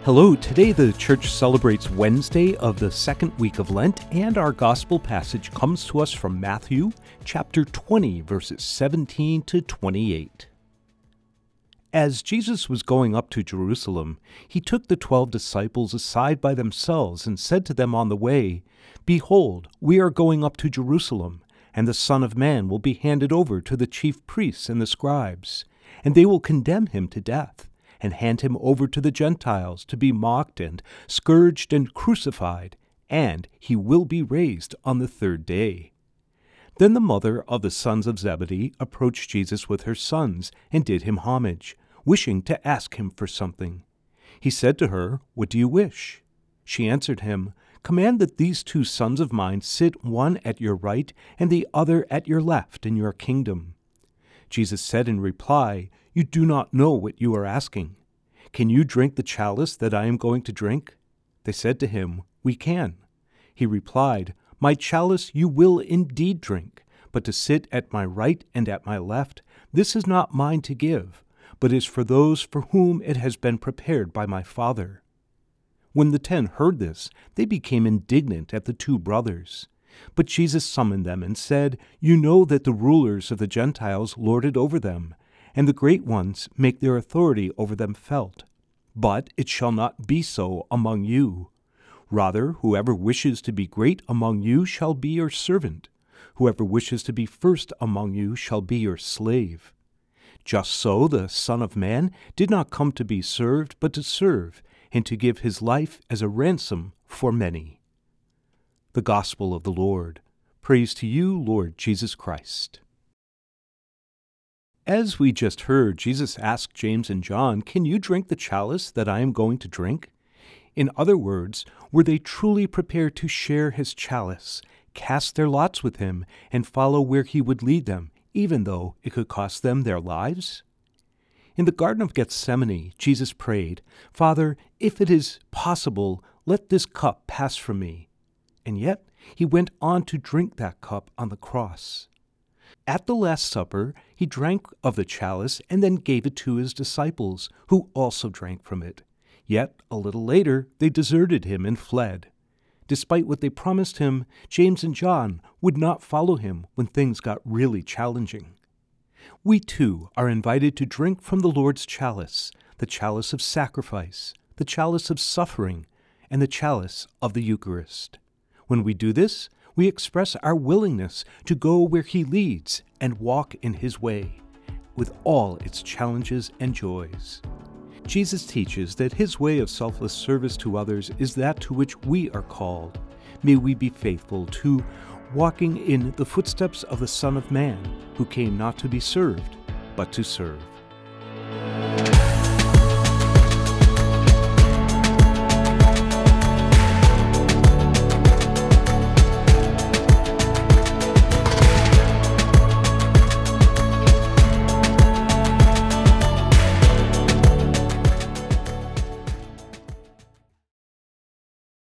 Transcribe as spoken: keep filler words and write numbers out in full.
Hello, today the church celebrates Wednesday of the second week of Lent, and our gospel passage comes to us from Matthew chapter twenty, verses seventeen to twenty-eight. As Jesus was going up to Jerusalem, he took the twelve disciples aside by themselves and said to them on the way, "Behold, we are going up to Jerusalem, and the Son of Man will be handed over to the chief priests and the scribes, and they will condemn him to death, and hand him over to the Gentiles to be mocked and scourged and crucified, and he will be raised on the third day." Then the mother of the sons of Zebedee approached Jesus with her sons and did him homage, wishing to ask him for something. He said to her, "What do you wish?" She answered him, "Command that these two sons of mine sit one at your right and the other at your left in your kingdom." Jesus said in reply, "You do not know what you are asking. Can you drink the chalice that I am going to drink?" They said to him, "We can." He replied, "My chalice you will indeed drink, but to sit at my right and at my left, this is not mine to give, but is for those for whom it has been prepared by my Father." When the ten heard this, they became indignant at the two brothers. But Jesus summoned them and said, "You know that the rulers of the Gentiles lord it over them, and the great ones make their authority over them felt. But it shall not be so among you. Rather, whoever wishes to be great among you shall be your servant. Whoever wishes to be first among you shall be your slave. Just so the Son of Man did not come to be served, but to serve, and to give his life as a ransom for many." The Gospel of the Lord. Praise to you, Lord Jesus Christ. As we just heard, Jesus asked James and John, "Can you drink the chalice that I am going to drink?" In other words, were they truly prepared to share his chalice, cast their lots with him, and follow where he would lead them, even though it could cost them their lives? In the Garden of Gethsemane, Jesus prayed, "Father, if it is possible, let this cup pass from me." And yet he went on to drink that cup on the cross. At the Last Supper, he drank of the chalice and then gave it to his disciples, who also drank from it. Yet, a little later, they deserted him and fled. Despite what they promised him, James and John would not follow him when things got really challenging. We too are invited to drink from the Lord's chalice, the chalice of sacrifice, the chalice of suffering, and the chalice of the Eucharist. When we do this, we express our willingness to go where he leads and walk in his way, with all its challenges and joys. Jesus teaches that his way of selfless service to others is that to which we are called. May we be faithful to walking in the footsteps of the Son of Man, who came not to be served, but to serve.